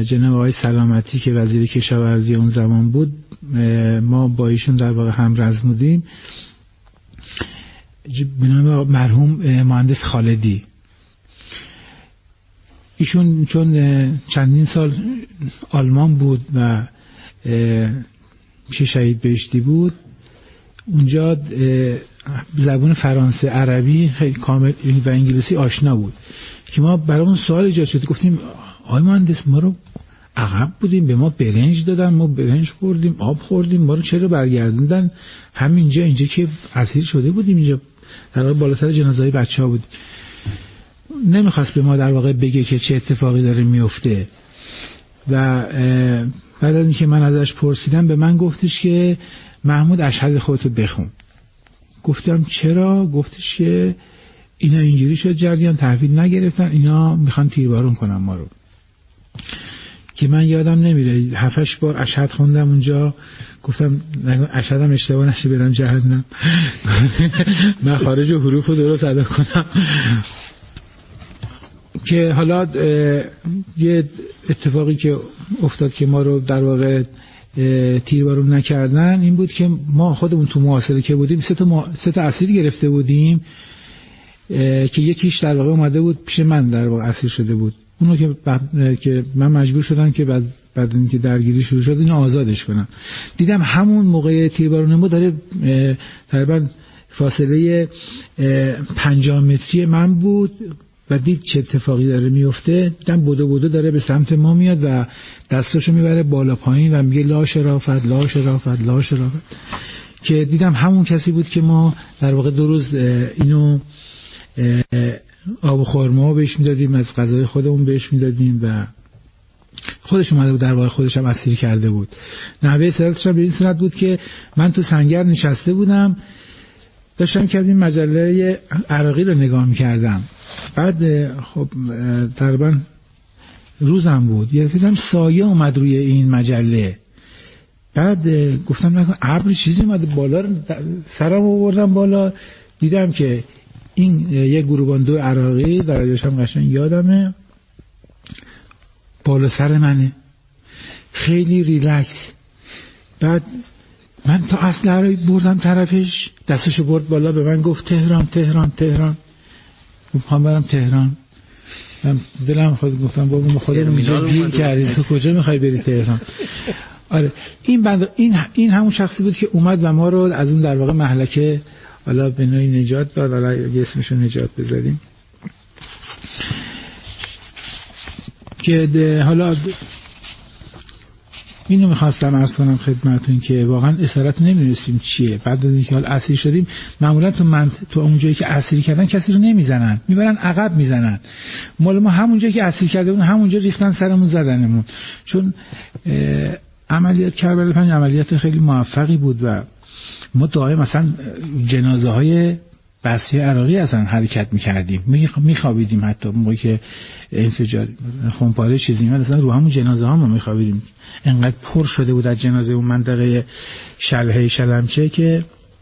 جناب آقای سلامتی که وزیر کشاورزی اون زمان بود، ما با ایشون در واقع همرزم بودیم، به نام مرحوم مهندس خالدی. ایشون چون چندین سال آلمان بود و میشه شهید بهشتی بود، اونجا زبان فرانسه، عربی خیلی کامل و انگلیسی آشنا بود که ما برامون سوال ایجاد شد. گفتیم آقای مهندس، ما رو عقب بودیم، به ما برنج دادن، ما برنج خوردیم، آب خوردیم، ما رو چرا برگردوندن همینجا که اسیر شده بودیم، اینجا در واقع بالا سر جنازه‌های بچه‌ها بود. نمیخواست به ما در واقع بگه که چه اتفاقی داره میفته و بعد از اینکه من ازش پرسیدم به من گفتش که محمود اشهد خودتو بخون. گفتم چرا؟ گفتش که اینا اینجوری شد جریان تحویل نگرفتن، اینا میخوان تیربارون کنن ما رو. که من یادم نمیره 7-8 بار اشهد خوندم اونجا. گفتم اشهدم اشتباه نشه برم جهنم. مخارج و حروف رو درست ادا کنم. که حالا یه اتفاقی که افتاد که ما رو در واقع تیربارون نکردن این بود که ما خودمون تو محاصره که بودیم 3 تا اسیر گرفته بودیم که یکیش در واقع اومده بود پیش من در واقع اسیر شده بود. اونو که من مجبور شدم که بعد اینکه درگیری شروع شد اینو آزادش کنم. دیدم همون موقع تیربارون ما داره تقریبا فاصله 50 متری من بود و دید چه اتفاقی داره میفته. دیدم بدو داره به سمت ما میاد و دستاشو میبره بالا پایین و میگه لا شرافت لا شرافت لا شرافت. که دیدم همون کسی بود که ما در واقع 2 روز اینو آب و خرما بهش میدادیم، از غذای خودمون بهش میدادیم و خودش اومده بود در واقع خودش هم اسیر کرده بود. نحوه سراتش به این صورت بود که من تو سنگر نشسته بودم داشتم که این مجله عراقی رو نگاه میکردم. بعد خب تقریبا روزم بود، یه دیدم سایه اومد روی این مجله. بعد گفتم نکن ابر چیزی اومده بالا، سرم آوردم بالا، دیدم که این یک گروباندو عراقی در آیاشم قشنگ یادمه بالا سر منه، خیلی ریلکس. بعد من تا اسلحه رو بردم طرفش، دستشو برد بالا به من گفت تهران تهران تهران. گفتم برم تهران. من دلم خود گفتم بابا ما خودمون اینجا گیر کردیم، تو کجا میخوای بری تهران؟ آره این همون شخصی بود که اومد و ما رو از اون در واقع مهلکه حالا به نوعی نجات داد، حالا اسمشو نجات بذاریم. که حالا اینو میخواستم عرض کنم خدمتون که واقعا اسارت نمی‌رسیم چیه. بعد از اینکه حالا اسیر شدیم معمولا تو اون جایی که اسیر کردن کسی رو نمیزنن، میبرن عقب میزنن. مال ما همون جایی که اسیر کرده بودن همونجا ریختن سرمون زدنمون. چون عملیات کربلا 5 عملیات خیلی موفقی بود و ما دائم مثلا جنازه های بسیج عراقی اصلا حرکت میکردیم، میخوابیدیم، حتی موقعی که انفجار خونپاره چیزی میاد اصلا رو همون جنازه ها ما میخوابیدیم. انقدر پر شده بود از جنازه اون منطقه شلهه شلمچه که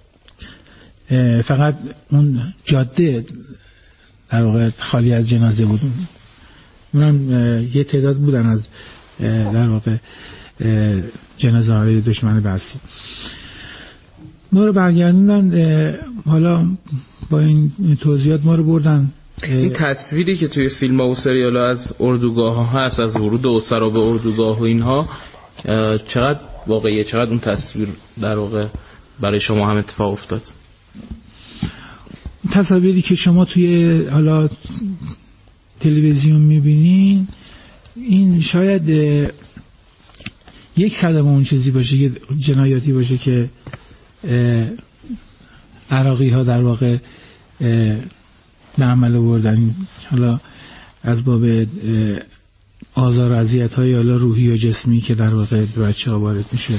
فقط اون جاده در واقع خالی از جنازه بود. اونم یه تعداد بودن از در واقع جنازه های دشمن بسیج. ما رو برگردوندن، حالا با این توضیحات ما رو بردن. این تصویری که توی فیلم ها و سریال ها از اردوگاه ها هست، از ورود اسرا به اردوگاه و اینها، چقدر واقعیه، چقدر اون تصویر در واقع برای شما هم اتفاق افتاد؟ تصاویری که شما توی حالا تلویزیون میبینین این شاید 1/100 اون چیزی باشه که جنایاتی باشه که عراقی ها در واقع به عمل آوردن، حالا از باب آزار و اذیت های حالا روحی و جسمی که در واقع به بچه ها وارد میشه.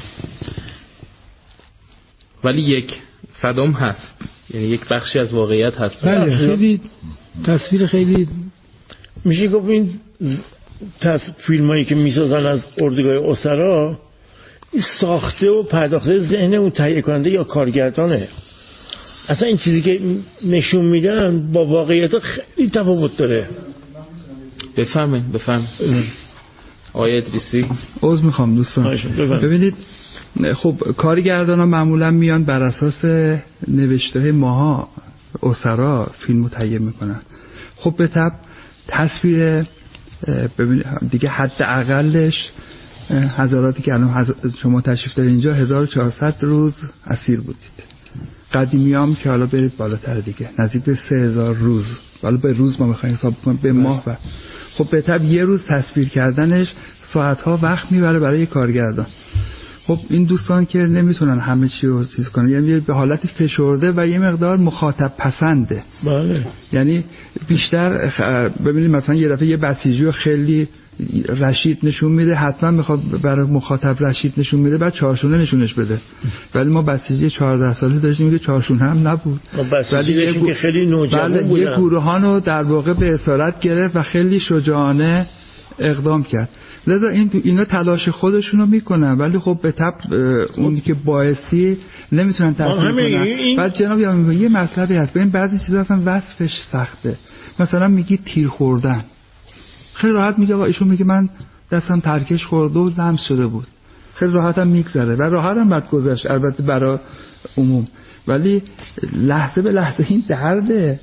ولی 1/100 هست، یعنی یک بخشی از واقعیت هست. بله، خیلی تصویر خیلی میشه گفت این فیلم هایی که میسازن از اردوگاه اسرا ساخته و پرداخته ذهن اون تهیه کننده یا کارگردانه. اصلا این چیزی که نشون میدن با واقعیت خیلی تفاوت داره. بفهمه آقای ادریسی. عذر میخوام دوستان. ببینید خب کارگردانا معمولا میان بر اساس نوشته ماها اسرا فیلمو تهیه میکنن. خب به طب تصویر ببینید دیگه حد اقلش حضراتی که الان شما تشریف دارید اینجا 1400 روز اسیر بودید. قدیمیام که حالا برید بالاتر دیگه نزدیک به 3000 روز. حالا به روز ما میخوایم حساب کنیم به ماه. و خب به طب یه روز تصویر کردنش ساعت‌ها وقت میبره برای کارگردان. خب این دوستان که نمیتونن همه چی رو چیز کنن، یعنی به حالت فشرده و یه مقدار مخاطب پسنده. بله. یعنی بیشتر ببینید مثلا یه دفعه یه بسیجی رو خیلی رشید نشون میده، حتما میخواد برای مخاطب رشید نشون میده، بعد چارشونه نشونش بده. ولی ما بسیجی 14 ساله داشتیم که چارشون هم نبود. ولی که خیلی نوجوان بودن. یه گروهانو در واقع به اسارت گرفت و خیلی شجاعانه اقدام کرد. لذا اینا تلاش خودشونو میکنن، ولی خب به طب اونی که باعثی نمیتونن تفسیر کنن. بعد جناب یه مطلبی هست، ببین بعضی چیزا اصلا وصفش سخته. مثلا میگی تیر خوردن، خیلی راحت میگه ایشون میگه من دستم ترکش خورده و لمس شده بود، خیلی راحتم میگذره و راحتم بعد گذشت، البته برای عموم. ولی لحظه به لحظه این درده.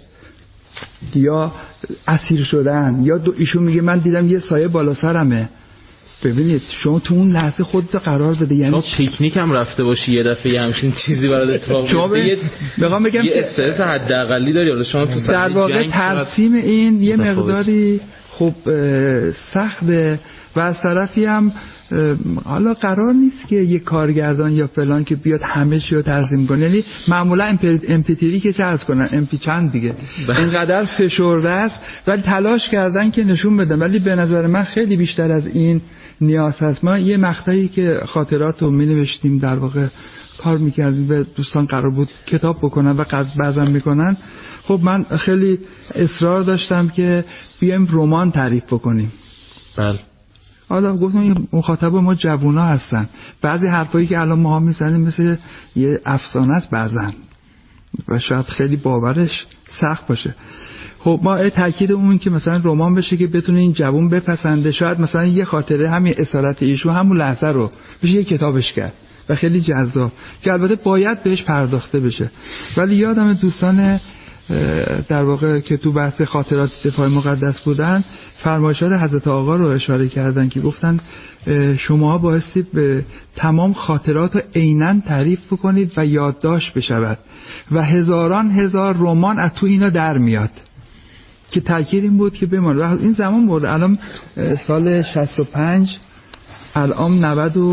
یا اسیر شدن، یا ایشون میگه من دیدم یه سایه بالا سرمه. ببینید شما تو اون لحظه خودت قرار بده، یعنی پیکنیک هم رفته باشی یه دفعه همچین چیزی برات اتفاق بیفته، میخوام بگم یه استرس حداقلی داری. حالا شما تو در واقع ترسیم این یه مقداری خب سخته و از طرفی هم حالا قرار نیست که یه کارگردان یا فلان که بیاد همه چی رو ترسیم کنه. یعنی معمولا امپیتری که چه عرض کنن امپی چند دیگه اینقدر فشرده است ولی تلاش کردن که نشون بدن. ولی به نظر من خیلی بیشتر از این نیاز هست. ما یه مقطعی که خاطرات رو می نوشتیم در واقع کار میکردیم و دوستان قرار بود کتاب بکنن و بعضا میکنن. خب من خیلی اصرار داشتم که بیایم رمان تعریف بکنیم. بله. حالا گفتم مخاطب ما جوونا هستن، بعضی حرفایی که الان ما میزنیم مثل یه افسانه است بعضن و شاید خیلی باورش سخت باشه. خب ما تاکید اون که مثلا رمان بشه که بتونه این جوون بپسنده. شاید مثلا یه خاطره همین اسارت ایشون همون لحظه رو بشه یه کتابش کرد و خیلی جذاب که البته باید بهش پرداخته بشه. ولی یادم دوستان در واقع که تو بحث خاطرات دفاع مقدس بودن فرمایشات حضرت آقا رو اشاره کردن که گفتن شما بایستی به تمام خاطرات رو عیناً تعریف بکنید و یادداشت بشود و هزاران هزار رمان از تو اینا در میاد که تاکید این بود که بمان. و این زمان برده الان سال 65 الان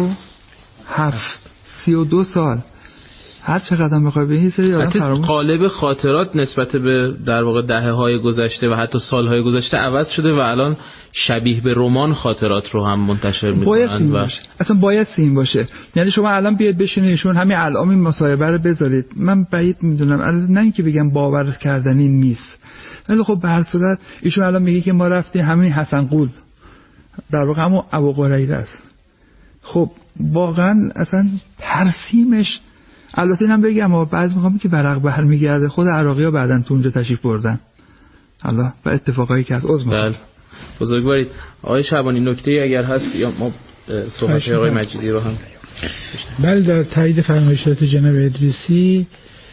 97 32 سال هر چقدر میخوای به این سری آدم فراموش. قالب خاطرات نسبت به در واقع دهه‌های گذشته و حتی سال‌های گذشته عوض شده و الان شبیه به رمان خاطرات رو هم منتشر می‌کنند و اصلا باید این باشه. یعنی شما الان بیاد بشینیشون همین الان این مصاحبه رو بذارید، من بعید میدونم، نه اینکه بگم باور کردنی نیست، ولی خب به هر صورت ایشون الان میگه که ما رفتیم همین حسن قول در واقع همون ابو قریره است. خب واقعا اصلا ترسیمش، البته اینم بگم و بعضی میگم که ورق برمیگرده، خود عراقی‌ها بعدن تو اونجا تشریف بردن حالا و اتفاقایی که از عضو. بله بزرگوارید. آقای شعبانی نکته اگر هست یا ما صحبت آقای مجیدی رو هم. بله در تایید فرمایشات جناب ادریسی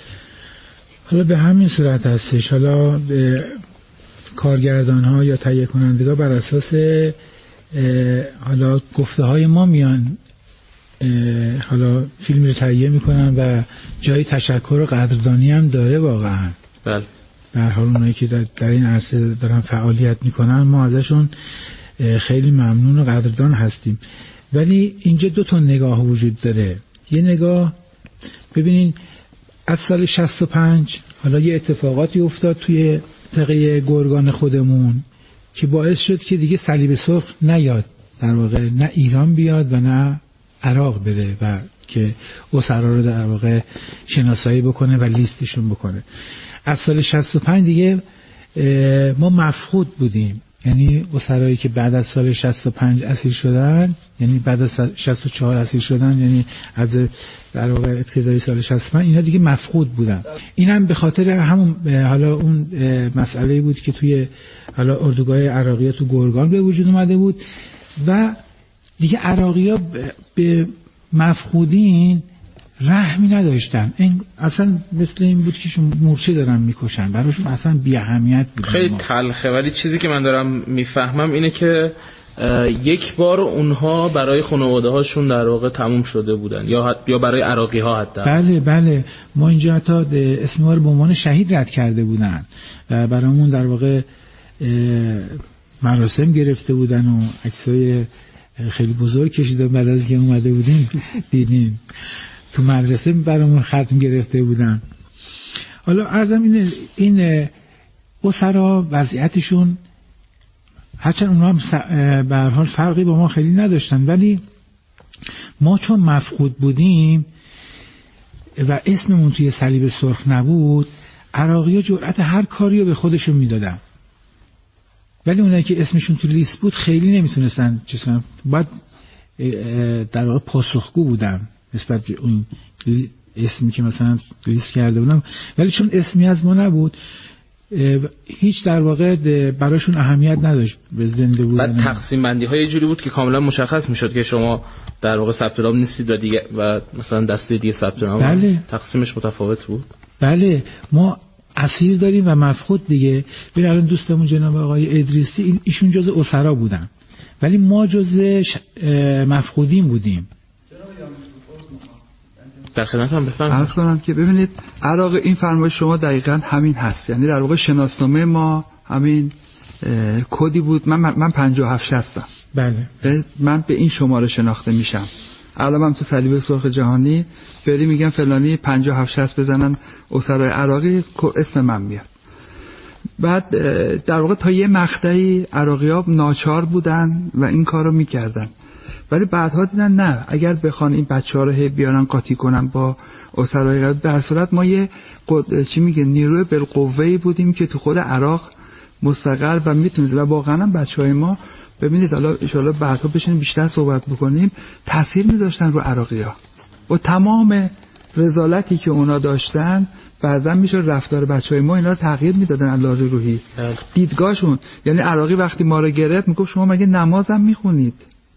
حالا به همین صورت هستش. حالا کارگردان ها یا تهیه کنندگان بر اساس حالا گفته های ما میان حالا فیلم رو تهیه میکنن و جای تشکر و قدردانی هم داره واقعا. بله. به هر حال اونایی که در این عرصه دارن فعالیت میکنن ما ازشون خیلی ممنون و قدردان هستیم. ولی اینجا دو تا نگاه وجود داره. یه نگاه ببینین از سال 65 حالا یه اتفاقاتی افتاد توی منطقه گرگان خودمون که باعث شد که دیگه صلیب سرخ نیاد، در واقع نه ایران بیاد و نه عراق بره و که اسرا رو در واقع شناسایی بکنه و لیستشون بکنه. از سال 65 دیگه ما مفقود بودیم. یعنی اسرایی که بعد از سال 65 اسیر شدن، یعنی بعد از 64 اسیر شدن، یعنی از در واقع ابتدای سال 65 اینا دیگه مفقود بودن. اینم به خاطر همون حالا اون مسئله بود که توی حالا اردوگاه عراقی تو گرگان به وجود اومده بود و دیگه عراقی‌ها به مفقودین رحمی نداشتن. این اصلا مثل این بود که مورچه دارن میکشن، براشون اصلا بی اهمیت بود. خیلی تلخه، ولی چیزی که من دارم میفهمم اینه که یک بار اونها برای خانواده هاشون در واقع تموم شده بودن، یا برای عراقی ها حتی. بله ما اینجا حتی اسم ما رو به عنوان شهید رد کرده بودن و برامون در واقع مراسم گرفته بودن و عکسای خیلی بزرگ کشیدن. بعد از که اومده بودیم دیدیم تو مدرسه برامون ختم گرفته بودن. حالا عرضم این اسرا وضعیتشون هرچند اونها هم به هر حال فرقی با ما خیلی نداشتن، ولی ما چون مفقود بودیم و اسممون توی صلیب سرخ نبود، عراقی‌ها جرأت هر کاری رو به خودشون میدادن، ولی اونایی که اسمشون تو لیست بود خیلی نمیتونستن چیز کنن، باید در واقع پاسخگو بودن نسبت به اون اسمی که مثلا لیست کرده بودم، ولی چون اسمی از ما نبود هیچ در واقع براشون اهمیت نداشت به زنده بودن. بعد تقسیم بندی های یه جوری بود که کاملا مشخص میشد که شما در واقع ثبت نام نیستید و دیگه و مثلا دسته دیگه ثبت نام. بله. تقسیمش متفاوت بود. بله ما اسیر داریم و مفقود دیگه. ببین الان دوستمون جناب آقای ادریسی ایشون جزء اسرا بودن، ولی ما جزء مفقودین بودیم. در خدمتم بفرمایید. عرض کنم که ببینید عراق این فرمایش شما دقیقاً همین هست، یعنی در واقع شناسنامه ما همین کدی بود. من 57 هستم. بله. من به این شماره شناخته میشم. الان من تو صلیب سرخ جهانی فعلی میگم فلانی 57 بزنن اسرای عراقی اسم من میاد. بعد در واقع تا یه مقطعی عراقی‌ها ناچار بودن و این کارو میکردن، ولی بعدها دیدن نه، اگر بخوان این بچه‌ها رو بیارن قاطی کنن با اسرای، در صورت ما یه نیروی بالقوه‌ای بودیم که تو خود عراق مستقر و میتونید و واقعا بچه‌های ما ببینید حالا ان شاءالله بعدها بشینیم بیشتر صحبت بکنیم، تاثیر می‌ذاشتن رو عراقی‌ها و تمام رذالتی که اونا داشتن بعضا میشه رفتار بچهای ما اینا رو تغییر میدادن علاوه روحی دیدگاهشون. یعنی عراقی وقتی ما رو گرفت میگفت شما مگه نمازم میخونید؟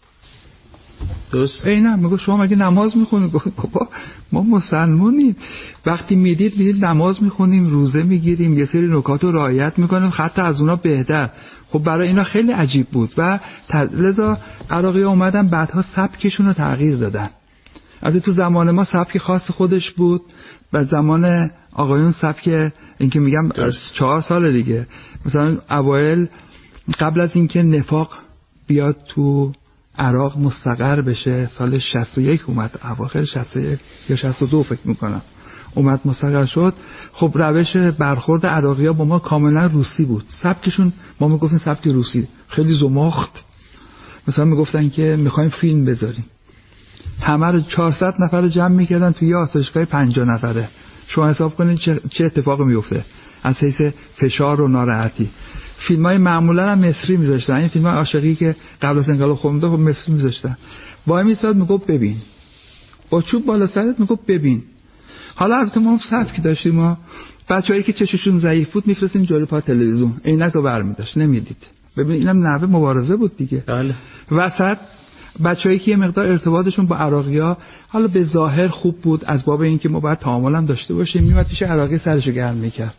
درست. نه میگفت شما مگه نماز میخونید؟ بابا ما مسلمونیم. وقتی میدید نماز میخونیم، روزه میگیریم، یه سری نکات رو رعایت میکنیم، حتی از اونا بهتر. خب برای اینا خیلی عجیب بود و لذا عراقی ها اومدن بعدها سبکشون رو تغییر دادن. از تو زمان ما سبک خاص خودش بود و زمان آقایون سبک این که میگم 4 سال دیگه، مثلا اوایل قبل از اینکه نفاق بیاد تو عراق مستقر بشه سال 61 اومد، اواخر 61 یا 62 فکر میکنم اومد مستقر شد. خب روش برخورد عراقی‌ها با ما کاملا روسی بود. سبکشون ما میگفتیم سبک روسی، خیلی زمخت. مثلا میگفتن که میخوایم فیلم بذاریم، همه رو 400 نفر رو جمع میکردن توی یه آسایشگاه 50 نفره. شما حساب کنید چه اتفاقی میفته از حیث فشار و ناراحتی. فیلمای معمولا هم مصری میذاشتن، این فیلمای عاشقی که قبل از انقلاب خونده خب مصری میذاشتن. وای میساد میگفت ببین، با چوب بالا سرت میگفت ببین. حالا البته ما سبکی داشتیم، ما بچه‌هایی که چششون ضعیف بود میفرستیم جلوی پا تلویزیون، عینکو برمی‌داشت نمیدید. ببین اینم نحوه مبارزه بود دیگه. بله. وسط بچه‌ای که یه مقدار ارتباطشون با عراقی‌ها حالا به ظاهر خوب بود، از باب اینکه ما باید تعامل هم داشته باشیم، میومد پیش عراقی سرشو گرم میکرد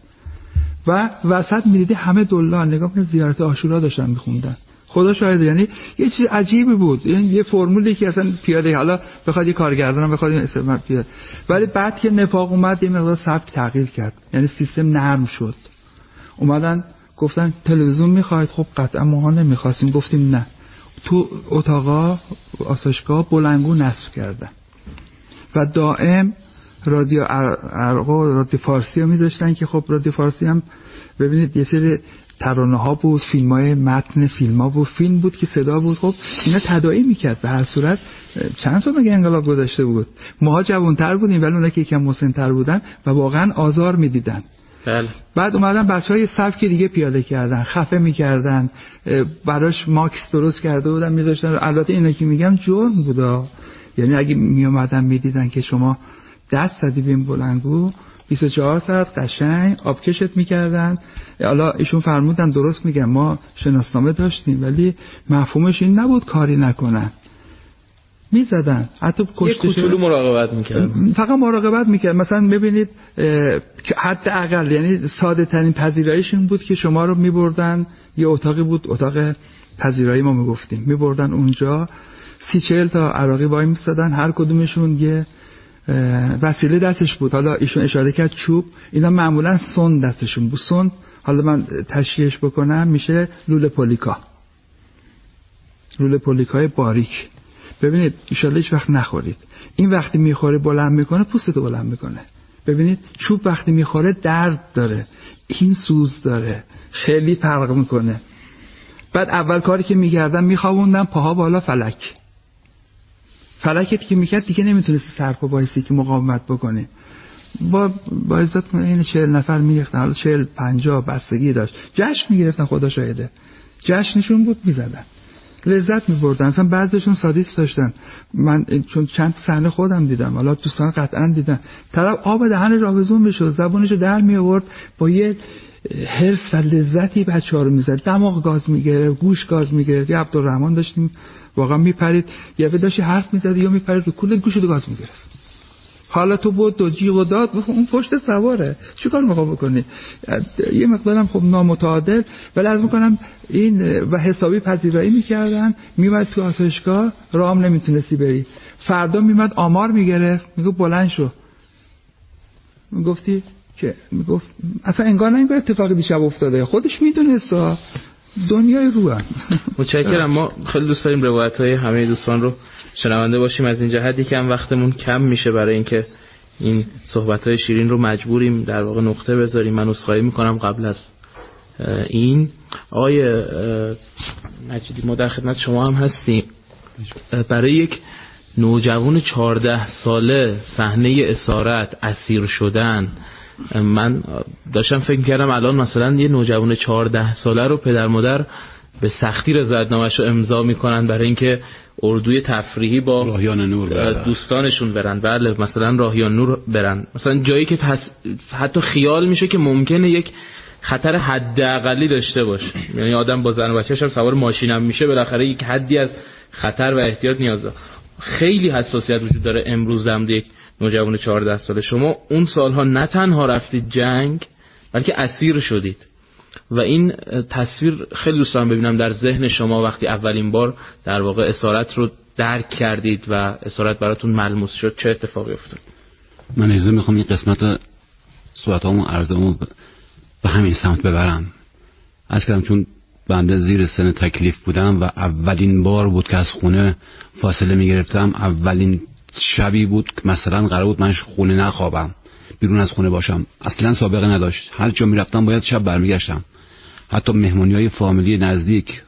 و وسط میدیدی همه دلار نگاه کن زیارت عاشورا داشتن میخوندن. خدا شاهد، یعنی یه چیز عجیبی بود، یعنی یه فرمولی که اصلا پیاده، حالا بخواد یه کارگردانم بخواد این استفاده پیاده، ولی بعد که نفاق اومد یه مقدار سبک تغییر کرد، یعنی سیستم نرم شد. اومدن گفتن تلویزیون میخواید؟ خب قطعا ما نمیخواستیم، گفتیم نه. تو اتاقا آسایشگاه بلنگو نصب کردن و دائم رادیو عراق و رادیو فارسی رو میذاشتن که خب رادیو فارسی هم ببینید یه سری ترانه ها بود، فیلم های متن فیلم ها بود، فیلم بود که صدا بود. خب اینا تداعی میکرد. به هر صورت چند سال مگه انقلاب گذشته بود، ماها جوانتر بودیم ولی اونا که یکم مسن‌تر بودن و واقعا آزار میدیدن. بله. بعد اومدن بچهای سبک دیگه پیاده کردن، خفه میکردن، براش ماکس درست کرده بودن میذاشتن. البته اینا که میگم جرم بودا، یعنی اگه میومدن میدیدن که شما دست زدی به این بلنگو 24 ساعت قشنگ آبکشت میکردن. حالا ایشون فرمودن درست میگم، ما شناسنامه داشتیم ولی مفهومش این نبود کاری نکنن. میزدن، حتی یه کوچولو مراقبت میکردن، فقط مراقبت میکرد. مثلا ببینید حداقل یعنی ساده ترین پذیراییش این بود که شما رو میبردن یه اتاقی بود، اتاق پذیرایی ما میگفتیم، میبردن اونجا 30-40 تا عراقی وای میستادن، هر کدومشون یه وسیله دستش بود. حالا ایشون اشاره کرد چوب، اینا معمولا سند دستشون بود. سند حالا من تشریحش بکنم میشه لوله پولیکا، لوله پولیکای باریک. ببینید ان شاءالله هیچ وقت نخورید. این وقتی میخوره بلند میکنه، پوستتو بلند میکنه. ببینید چوب وقتی میخوره درد داره، این سوز داره، خیلی فرق میکنه. بعد اول کاری که میکردم میخوابوندم پاها بالا، فلکت که میکرد دیگه نمیتونستی سرپا بایستی که مقاومت بکنی. با عزت این 40 نفر میریختن، حالا 40-50 بستگی داشت، جشن میگرفتن، خدا شاهده جشنشون بود، میزدن، لذت میبردن. اصلا بعضیشون سادیست داشتن. من چون چند صحنه خودم دیدم، حالا دوستان قطعا دیدن، طرف آب دهنش آویزون میشد، زبونشو در می آورد، با یه حرص و لذتی بچه‌ها رو میزد، دماغ گاز میگرفت، گوش گاز میگرفت. یه عبدالرحمن داشتیم واقعا میپرید، یه داشتی حرف میزد یا میپرید رو کولت، گوشتو گاز میگرفت. حالا تو بود دو جیغ و داد، اون پشت سواره، چیکار میخوای بکنی؟ یه مقدارم خب نامتعادل، ولی از میکنم این و حسابی پذیرایی میکردن. میومد تو آسایشگاه، رام نمیتونستی بری، فردا میومد آمار میگرفت، میگفت بلند شو، میگفتی که میگفت اصلا انگار نه این اتفاقی دیشب افتاده، خودش میدونست دنیای روان. متشکرم. ما خیلی دوست داریم روایت‌های همه دوستان رو شنونده باشیم. از این جهت یکم وقتمون کم میشه برای اینکه این صحبت‌های شیرین رو مجبوریم در واقع نقطه بذاریم. من عذرخواهی میکنم قبل از این. آقای مجیدی ما در خدمت شما هم هستیم. برای یک نوجوان 14 ساله صحنه اسارت، اسیر شدن، من داشتم فکر می‌کردم الان مثلا یه نوجوان 14 ساله رو پدر مادر به سختی رضایت‌نامه‌اش رو امضا میکنن برای اینکه اردوی تفریحی با راهیان نور دوستانشون برن. بله مثلا راهیان نور برن، مثلا جایی که حتی خیال میشه که ممکنه یک خطر حداقلی داشته باشه. یعنی آدم با زن و بچه‌ش هم سوار ماشینم میشه، بالاخره یک حدی از خطر و احتیاط نیاز داره. خیلی حساسیت وجود داره امروز هم یک نوجوان 14 ساله. شما اون سالها نه تنها رفتید جنگ، بلکه اسیر شدید و این تصویر خیلی دوست دارم ببینم در ذهن شما وقتی اولین بار در واقع اسارت رو درک کردید و اسارت براتون ملموس شد، چه اتفاقی افتاد؟ من اجازه میخوام این قسمت صحبتامو عرضمو به همین سمت ببرم. از کردم چون بنده زیر سن تکلیف بودم و اولین بار بود که از خونه فاصله میگرفتم، اولین شبی بود که مثلا قرار بود من خونه نخوابم، بیرون از خونه باشم، اصلا سابقه نداشت. هر جا میرفتم باید شب برمیگشتم، حتی مهمونی‌های فامیلی نزدیک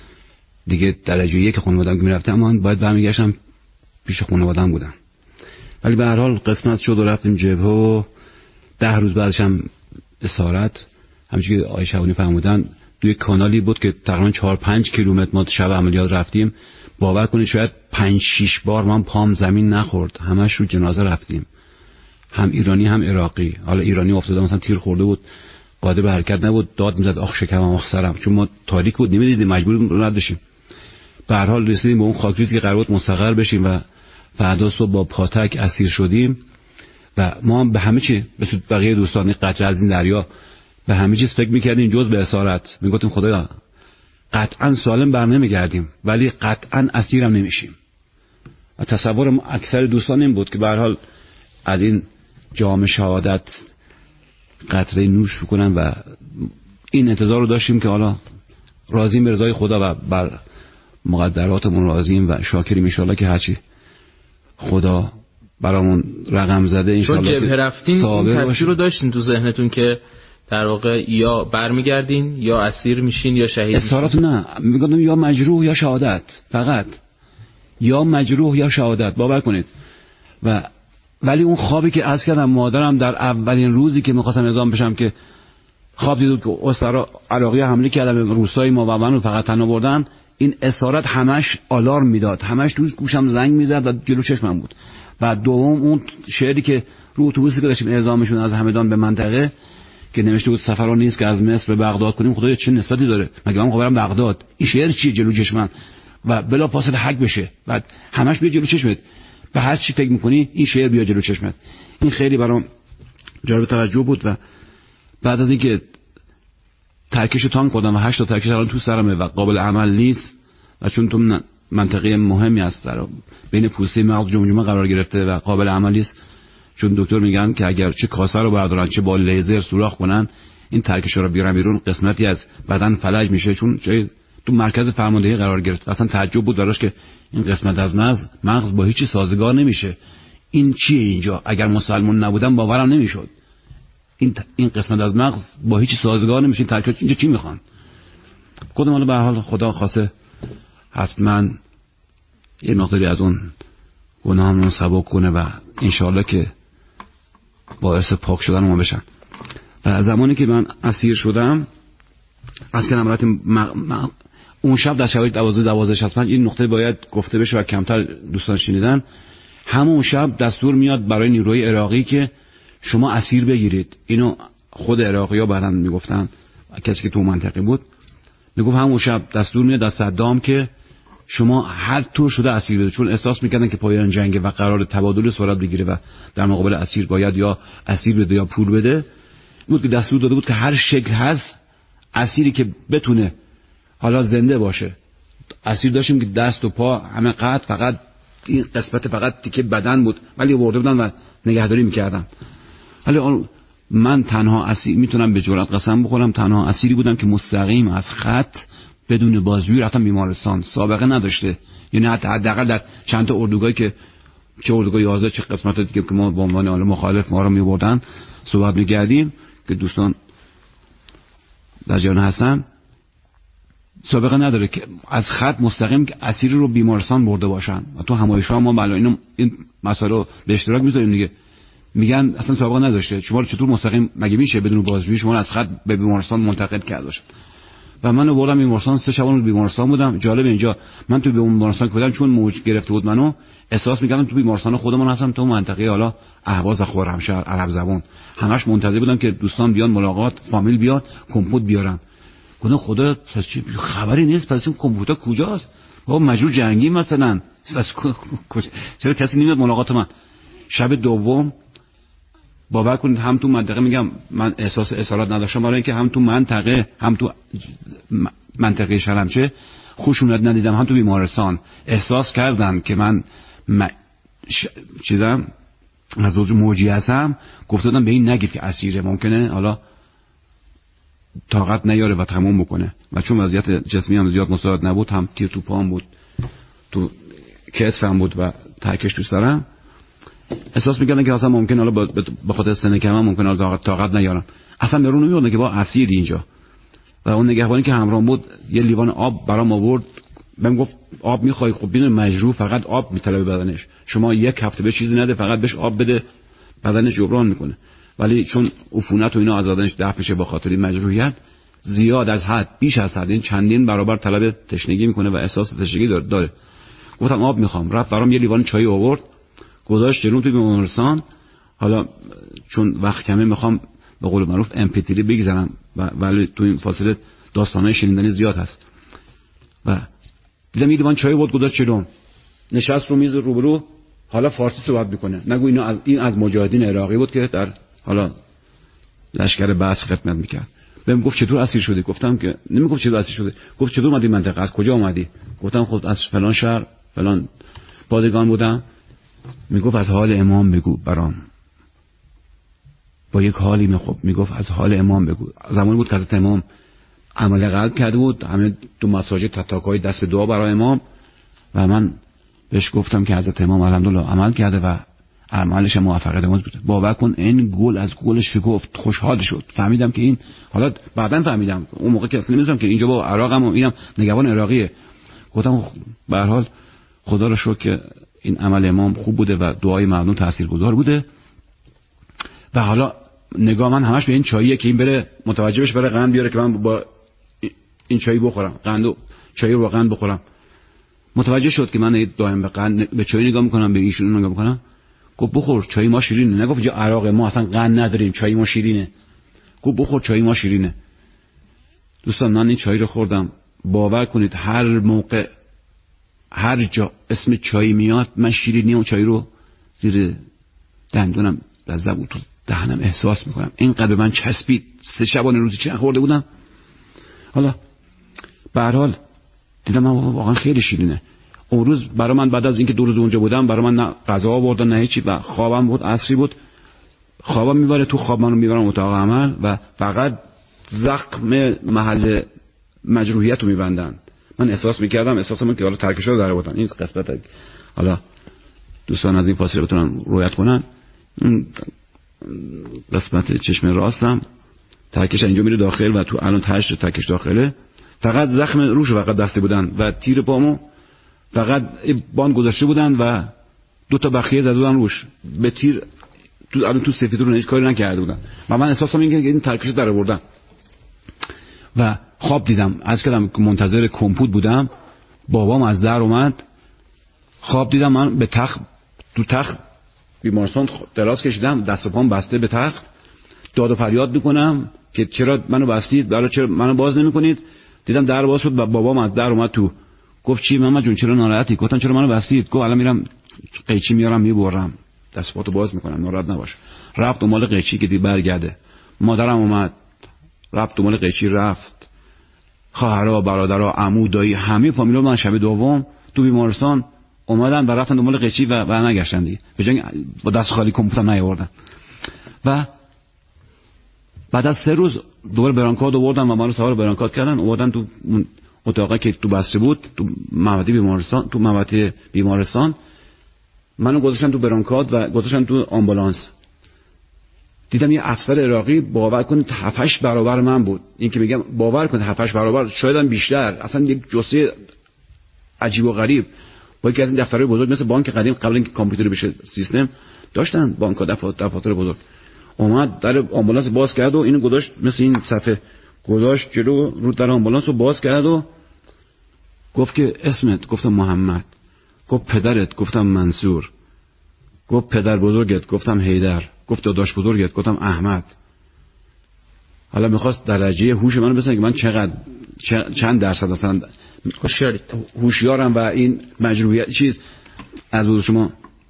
دیگه درجه 1 خانواده‌ام که میرفتم من باید برمیگشتم پیش خانواده‌ام بودم. ولی به هر حال قسمت شد و رفتیم جبهه و 10 روز بعدش هم اسارت. همونجوری که آقای شعبانی فرمودن توی کانالی بود که تقریبا 4-5 کیلومتر ما شب عملیات رفتیم. باور کنید شاید 5-6 بار من پام زمین نخورد، همش رو جنازه رفتیم، هم ایرانی هم عراقی. حالا ایرانی افتاده مثلا تیر خورده بود، قادر به حرکت نبود، داد میزد آخ شکمم آخ سرم، چون ما تاریک بود نمیدیدیم، مجبور رو نداشتیم. به هر حال رسیدیم به اون خاکریزی که قرار بود مستقر بشیم و فردا صبح با پاتک اسیر شدیم و ما هم به همه چی مثل بقیه دوستان قطره از این دریا به همه چیز فکر میکردیم جز به اسارت. میگفتیم خدایا قطعا سالم بر نمیگردیم ولی قطعا اسیرم نمیشیم. و تصور اکثر دوستان این بود که به هر حال از این جام شهادت قطره نوش بکنن و این انتظار رو داشتیم که حالا راضیم به رضای خدا و بر مقدراتمون راضیم و شاکریم ان شاءالله که هرچی خدا برامون رقم زده ان شاءالله. چون جبهه رفتین این تصویر رو داشتین تو ذهنتون که در واقع یا برمیگردین یا اسیر میشین یا شهید میشین؟ اسارت نه، میگم یا مجروح یا شهادت، فقط یا مجروح یا شهادت، باور کنید. و ولی اون خوابی که عرض کردم مادرم در اولین روزی که می‌خواستم اعزام بشم که خواب دید که اسرا عراقی حمله کردن به روستای ما و منو فقط تنها بردن، این اسارت همش آلارم میداد، همش تو گوشم زنگ میزد و جلو چشمم بود. و دوم اون شعری که رو اتوبوسی که داشتیم اعزامشون از همدان به منطقه که نوشته بود سفران نیست که از مصر به بغداد کنیم، خدایا چه نسبتی داره؟ مگه من خبرم بغداد؟ این شعر چیه جلو چشمم؟ و بلا فاصله حک بشه، بعد همش بیاد جلو چشمت، به هر چی فکر میکنی این شعر بیاد جلو چشمت. این خیلی برام جالب توجه بود. و بعد از اینکه ترکش تانک خوردم و 8 تا ترکش الان تو سرمه و قابل عمل نیست و چون تو منطقه مهمی است بین پوسته مغز جمجمه قرار گرفته و قابل عمل نیست، چون دکتر میگن که اگر چه کاسه رو بردارن چه با لیزر سوراخ کنن این ترکش رو بیارن بیرون قسمتی از بدن فلج میشه، چون جای تو مرکز فرماندهی قرار گرفت. اصلا تعجب بود براش که این قسمت از مغز با هیچ سازگار نمیشه. این چیه اینجا؟ اگر مسلمان نبودم باورم نمیشد. این قسمت از مغز با هیچ سازگار نمیشه. این ترکیب اینجا چی میخوان؟ خودم حالا به هر حال خدا خواسته حتما یه مقداری از اون گناهمون سبک کنه و انشالله که باعث پاک شدن ما بشن. و زمانی که من اسیر شدم از که نمرات اون شب در شبای 12:65 این نقطه باید گفته بشه و کمتر دوستان شنیدن. همون شب دستور میاد برای نیروی عراقی که شما اسیر بگیرید. اینو خود عراقی‌ها بعداً میگفتن، کسی که تو منطقه بود میگفت همون شب دستور میاد از صدام که شما هر طور شده اسیر بده، چون احساس میکردن که پایان جنگ و قرار تبادل صورت بگیره و در مقابل اسیر باید یا اسیر بده یا پول بده. بود که دستور داده بود که هر شکل هست اسیری که بتونه حالا زنده باشه. اسیر داشتیم که دست و پا همه قطع، فقط این قسمت فقط تیکه بدن بود ولی آورده بودن و نگهداری میکردن. ولی من تنها اسیر میتونم به جرئت قسم بخورم تنها اسیری بودم که مستقیم از خط بدون بازجویی رفتم بیمارستان. سابقه نداشته، یعنی حداقل در چند تا اردوگاهی که چه اردوگاه 11 چه قسمت دیگه که ما به عنوان عالم مخالف ما رو میبردن صحبت می‌کردیم که دوستان در جریان هستن، سابقه نداره که از خط مستقیم که اسیر رو بیمارستان برده باشن. و تو همایش‌ها ما بالا این مسائل رو به اشتراک می‌ذاریم دیگه. میگن اصلا سابقه نداشته، شما رو چطور مستقیم مگه میشه بدون بازجویی شما رو از خط به بیمارستان منتقل کرده باشن؟ و من بردم بیمارستان. 3 شب اون بیمارستان بودم. جالب اینجا من تو بیمارستان که بودم چون موج گرفته بود منو احساس می‌کردم تو بیمارستان خودمون هستم، تو منطقه حالا اهواز خرمشهر عرب زبان. همش منتظر بودم که دوستان بیان ملاقات، فامیل بیاد، کمپوت بیارن. گفتم خدا چه خبری نیست، پس این کمپوتا کجاست؟ بابا مجبور جنگی مثلا، پس چرا کسی نمیاد ملاقات من؟ شب دوم باور کنید هم تو منطقه میگم من احساس اسارت نداشتم، برای اینکه هم تو منطقه هم تو منطقه شلمچه خشونت ندیدم، هم تو بیمارستان احساس کردن که من چیدم از وجود موجی هستم. گفتم به این نگید که اسیره، ممکنه حالا طاقت نیاره و تموم بکنه. و چون وضعیت جسمی هم زیاد مساعد نبود، هم تیر تو پام بود، تو کتفم بود و ترکش تو سرم، احساس می‌کردن که اصلا ممکن حالا به خاطر سن کمم ممکن حالا طاقت نیارم. اصلا برون نمیاد که با اسیر اینجا. و اون نگهبانی که همراهم بود یه لیوان آب برام آورد، بهم گفت آب می‌خوای؟ خب ببین مجروح فقط آب می‌طلبه بدنش، شما 1 هفته به چیزی نده، فقط بهش آب بده بدنش جبران میکنه. ولی چون عفونت و اینا از بدنش دفع میشه با خاطر مجروحیت، زیاد از حد، بیش از حد، این چندین برابر طلب تشنگی میکنه و احساس تشنگی داره. گفتم آب میخوام. رفت برام یه لیوان چای آورد، گذاشت جلوم توی بیمارستان. حالا چون وقت کمه میخوام به قول معروف امپیتری بگذارم ولی تو این فاصله داستانای شنیدنی زیاد هست. و دیدم یه لیوان چای آورد گذاشت جلوم، نشست رو میز روبرو، حالا فارسی صحبت میکنه. نگو این از مجاهدین عراقی بود که در حالا لشکر بعث خدمت میکرد. بهم گفت چطور اسیر شدی؟ گفتم که نمیگفت چطور اسیر شدی، گفت چطور اومدی منطقه، از کجا اومدی؟ گفتم خب از فلان شهر فلان پادگان بودم. میگفت از حال امام بگو برام. با یک حالی میگفت از حال امام بگو. زمانی بود که حضرت امام عمل قلب کرده بود، همه تو مساجد تتاکای دست به دعا برای امام، و من بهش گفتم که حضرت امام الحمدلله عمل کرده و عملش موفقیت آمیز بوده. باور کن این گل از گلش شکفت، خوشحال شد. فهمیدم که این، حالا بعداً فهمیدم، اون موقع که اصلا نمی‌دونم که اینجا با عراقم و اینم نگهبان عراقیه. گفتم به هر حال خدا رو شکر که این عمل امام خوب بوده و دعای مردم تاثیرگذار بوده. و حالا نگاه من همش به این چاییه که این بره متوجه بشه، بره قند بیاره که من با این چای بخورم، قند و چای رو با قند بخورم. متوجه شد که من دائم به قند به چای نگاه میکنم، به ایشون نگاه میکنم. گفت بخور چای ما شیرینه. نگفت جا عراق ما اصلا قند نداریم، چای ما شیرینه. گفت بخور چای ما شیرینه. دوستان من این چای رو خوردم، باور کنید هر موقع هر جا اسم چای میاد من شیرینی اون چای رو زیر دندونم لذت بود تو دهنم احساس میکنم. اینقدر به من چسبید. 3 شبانه روزی چی نخورده بودم. حالا به هر حال دیدم من واقعا خیلی شیرینه. اون روز برای من بعد از اینکه 2 روز اونجا بودم برای من نه غذا آوردن نه هیچی و خوابم بود، عصری بود. خوابم میبره تو خواب منو میبرم اتاق عمل و فقط زخم محل مجروحیت رو میبندن. من احساس میکردم احساسم که حالا ترکش رو داره بودن. این قسمت حالا دوستان از این فاصله بتونن رویت کنن. این قسمت چشم راستم ترکش اینجا میره داخل و تو الان تهش ترکش داخله. فقط زخم روش فقط دسته بودن و تیر پامو فقط باند گذاشته بودن و 2 تا بخیه زده بودن روش به تیر. تو سفید رو هیچ کاری نکرده بودن و من احساسم اینه که این ترکش در آوردن. و خواب دیدم از کردم که منتظر کمپوت بودم. بابام از در اومد. خواب دیدم من به تو تخت بیمارستان دراز کشیدم، دست و پام بسته به تخت، داد و فریاد میکنم که چرا منو بستید، برای چرا منو باز نمیکنید. دیدم در باز شد و بابام از در اومد تو. گفت چی محمد جون چرا ناراحتی؟ گفتم چرا منو بستید؟ گفت الان میرم قیچی میارم میبرم دست پاتو باز میکنم ناراحت نباش. رفت دنبال قیچی که دید برگرده. مادرم اومد رفت دنبال قیچی، رفت خواهرها برادرها عمو دایی همه فامیلا من شب دوم تو بیمارستان اومدن و رفتن دنبال قیچی و نگشتن دیگه. به جای با دست خالی کمپوترم نیاوردن. و بعد از 3 روز دوباره برانکارد آوردن و ما رو سوار برانکارد کردن. اومدن تو اتاقی که تو بسته بود تو محوطه بیمارستان منو گذاشتن تو برانکارد و گذاشتن تو آمبولانس. دیدم یه افسر عراقی باور کنید 7-8 برابر من بود. این که میگم باور کنید 7-8 برابر شاید هم بیشتر. اصلا یک جثه عجیب و غریب با یکی از این دفترهای بزرگ مثل بانک قدیم قبل اینکه کامپیوتر بشه سیستم داشتن بانک‌ها دفاتر بزرگ. اومد در آمبولانس باز کرد و اینو گذاشت مثل این صفحه گذاشت جلو رو در آمبولانس رو باز کرد و گفت که اسمت؟ گفتم محمد. گفت پدرت؟ گفتم منصور. گفت پدر بزرگت؟ گفتم حیدر. گفت داداش بزرگت؟ گفتم احمد. حالا میخواست درجه هوش منو بسنه که من چند درصد مثلا هوشیارم و این مجروحیت چیز از بود شما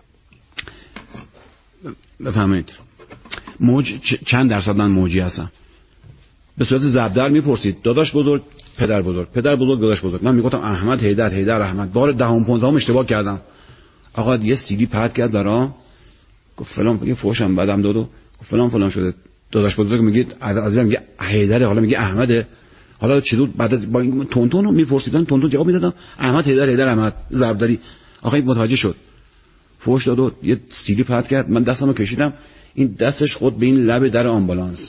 بفهمید موج چند درصد من موجی هستم. به صورت ضربدر میپرسید داداش بزرگ پدر بزرگ، پدر بزرگ داداش بزرگ. من میگفتم احمد حیدر، حیدر احمد. بار 10-15 اشتباه کردم. آقا یه سیدی پرت کرد برام گفت فلان یه فوشم بعدم داد و گفت فلان شده. داداش بزرگ میگید از میگه حیدر، حالا میگه احمده. حالا چطور بعد از با این تونتون میپرسیدن تونتون جواب میدادم احمد حیدر، حیدر احمد ضربدری. آقا این متوجه شد فوش داد و یه سیدی پرت کرد. من دستمو کشیدم این دستش خود به این لب در آمبولانس.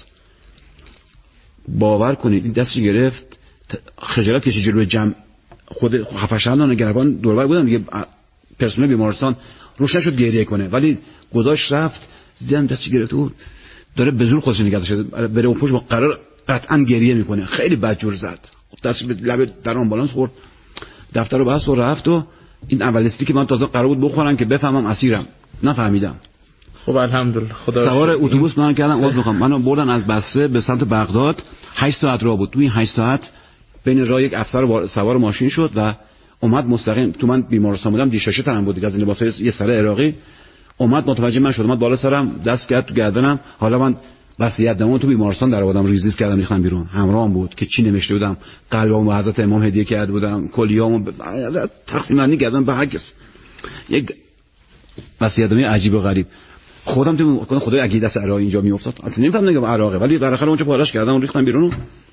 باور کنید این دستش گرفت خجالت کشید جلوی جمع. خود 7-8 نگهبان دوربر بودن دیگه پرسنل بیمارستان روش نشد گریه کنه ولی گذاشت رفت. دیدم دستش گرفت و داره به زور خودش نگه داشته بره اون پشت با قرار قطعا گریه میکنه. خیلی بدجور زد دستش به لب در آمبولانس خورد. دفتر رو بست و رفت و این اول استی که من تازه قرار بود بخورم که بفهمم اسیرم نفهمیدم. خب الحمدلله خدا سوار اتوبوس من کردم منو بردن از بصره به سمت بغداد. 8 ساعت راه بود. تو این 8 ساعت بین راه یک افسر سوار ماشین شد و اومد مستقیم تو من بیمارستان بودم دیشاشه تنم بود دیگه از این لباسای یه سر عراقی اومد متوجه من شد اومد بالا سرم دست کرد تو گردنم. حالا من وصیت‌نامه تو بیمارستان در آوردم ریزیز کردم ریختم بیرون. همراهم بود که چی نوشته بودم قلبمو به حضرت امام هدیه کرده بودم کلیه‌مو تقسیم بندی کردم به هر کس. یک وصیت‌نامه عجیب و غریب. خودم تو خدای اگه دست عراقی اینجا میافتاد اصلا نمی‌فهمم نگم عراقه ولی بالاخره اونجا پارش کردم و ریختم بیرون.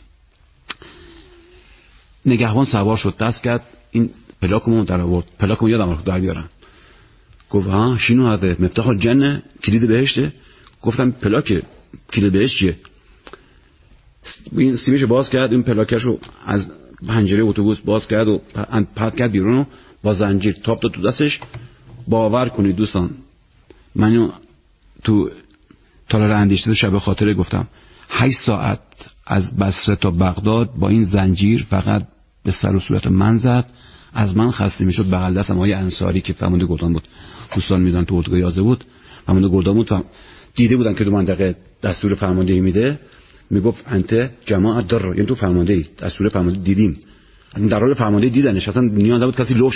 نگهبان سوار شد دست کرد این پلاکمو در آورد. پلاکمو یادم رفت در بیارم. گفت ها شنو هذا مفتاح الجنه کلید بهشته. گفتم پلاک کلید بهشت چیه؟ این سیمش باز کرد این پلاکشو از پنجره اتوبوس باز کرد و پرت کرد بیرون و با زنجیر تاپ داد تو دستش. باور کنید دوستان منو تو تالار اندیشه شب خاطره گفتم 8 ساعت از بصره تا بغداد با این زنجیر فقط به سر و صورت من زد. از من خسته میشد. بغل دستم آقای انصاری که فرمانده گردان بود دوستان میدن تو اردوگاه 11 بود فرمانده گردان بود دیده بودن که دو منطقه دستور فرماندهی میده میگفت انت جماعت در یعنی تو فرماندهی دستور فرماندهی دیدیم در حال فرماندهی دیدنش اصلا نیاز نبود کسی لوش